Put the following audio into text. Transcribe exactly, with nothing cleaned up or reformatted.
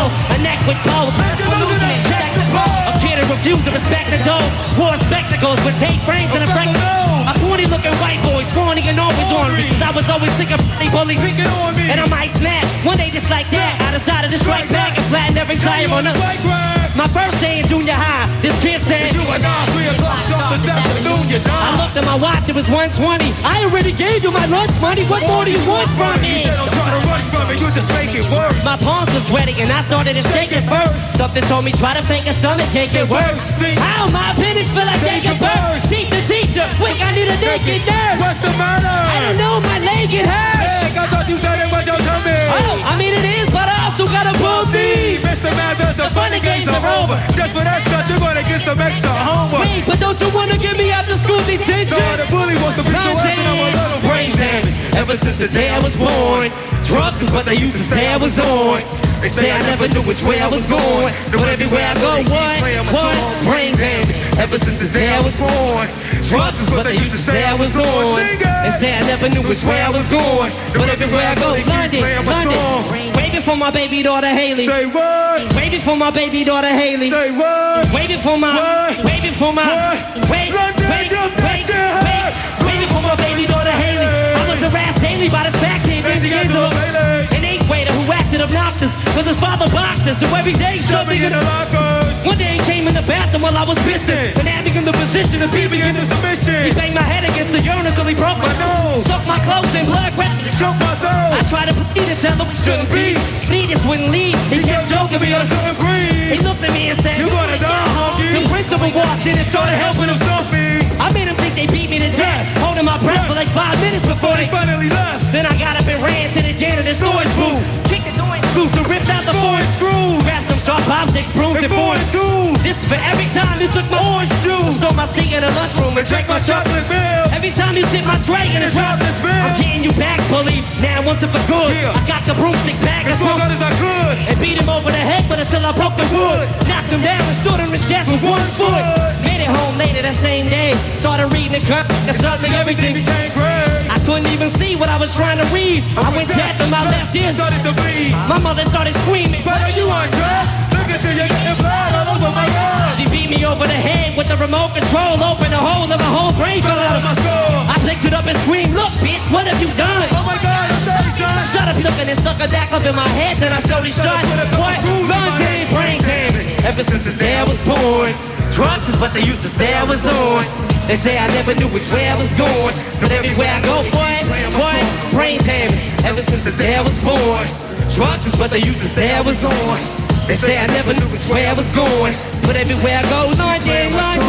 flow, a neck with gold. Losing it, check the pole. A kid who refused to respect the dough. Wore spectacles with tape frames and a freck. A corny looking white boy, scrawny and always on me. Cause I was always sick of they bullies. And I might snatch one day just like that. I decided to strike back and flatten every tire on the. My first day in junior high, this kid said, you and I, three o'clock sharp this afternoon, you die. I looked at my watch, it was one twenty. I already gave you my lunch money, what more do you want from me? Don't try to run from it, you just make it worse. My palms were sweaty and I started to shake it first. Something told me try to fake a stomach, can't get worse. How my appendix feel like taking birth. Teacher, teacher, quick, I need a naked nurse. What's the matter? I don't know, my leg it hurts. Hey, I thought you said it was your tummy. Oh, I mean it is, but I also gotta prove me. Mister Mathers, the funny games are over. Just for that stuff, you're gonna get some extra homework. Wait, but don't you wanna give me after school detention? So the bully wants to beat you up and I'm a little brain damage. Ever since the day I was born, drugs is what they used to say I was on. They say I never knew which way I was going, but everywhere I go, what, what, brain damage. Ever since the day I was born, drugs is what they used to say I was on. They say I never knew which way I was going, but everywhere I go, London, London. Waving for my baby daughter Haley. Say what? Waving for my baby daughter Haley. Say what? Waving for my, what? waving for my, what? wait, London, wait, you wait, bitch, wait, waving for my baby daughter Haley. I was harassed daily by this fat kid in D'Angelo, an eighth grader who acted obnoxious, cause his father boxes, so every day shoved me in the locker. One day he came in the bathroom while I was pissing, and had me in the position of being in the submission. He banged my head against the urinal till he broke my nose, sucked my clothes and blood wet, choked my soul. I tried to plead to tell him we shouldn't be. He just wouldn't leave. He kept joking me, I couldn't breathe. He looked at me and said, you gonna die, honky. The principal walked in and started helping him stop me. I made him think they beat me to death, holding my breath for like five minutes before they finally left. Then I got up and ran to the janitor's storage booth, kicked the door in screws and ripped out the foreign screw. Grabbed some sharp objects, brooms and foreign tools. This is for every time you took my orange juice, stole my seat in the lunchroom and drank my chocolate milk. Every time you sit my tray in a chocolate bill, I'm getting you back, bully. Now once and for good, yeah. I got the broomstick back as well as I could, and beat him over the head, but until I broke the wood, knocked him down and stood on his chest with one foot. Made it home later that same day, started reading the cut, and suddenly everything became gray. I couldn't even see what I was trying to read. I went deaf and my left ear started to bleed. My mother started screaming, but are you undressed? Look at you, you're getting blood all over my rug. She beat me over the head with the remote control, opened a hole and my whole brain fell out of my skull. I picked it up and screamed, look bitch, what have you done? Oh my God, I'm sorry, son. Shut up, took it and stuck a back up in my head, then I slowly shot. What? London, brain damage. Ever since the day I was born, drugs is what they used to say I was on. They say I never knew which way I was going, but everywhere I go, what, what, brain damage. Ever since the day I was born, drugs is what they used to say I was on. They say I never knew which way I was going, but everywhere I go, London, London.